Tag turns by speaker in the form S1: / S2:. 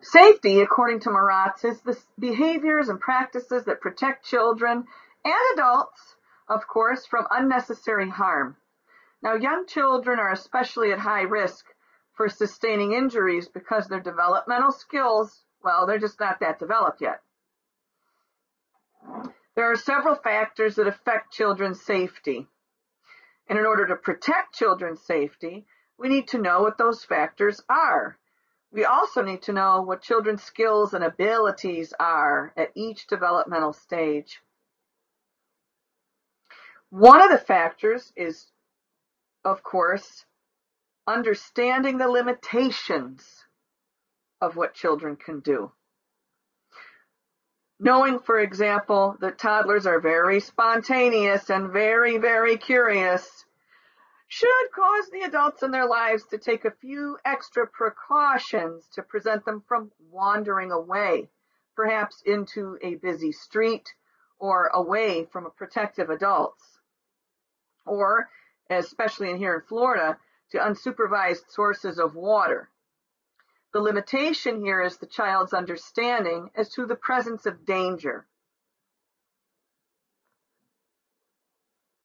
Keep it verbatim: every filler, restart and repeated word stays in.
S1: Safety, according to Maratz, is the behaviors and practices that protect children and adults, of course, from unnecessary harm. Now, young children are especially at high risk for sustaining injuries because their developmental skills, well, they're just not that developed yet. There are several factors that affect children's safety. And in order to protect children's safety, we need to know what those factors are. We also need to know what children's skills and abilities are at each developmental stage. One of the factors is, of course, understanding the limitations of what children can do. Knowing, for example, that toddlers are very spontaneous and very, very curious should cause the adults in their lives to take a few extra precautions to prevent them from wandering away, perhaps into a busy street or away from protective adults, or, especially in here in Florida, to unsupervised sources of water. The limitation here is the child's understanding as to the presence of danger.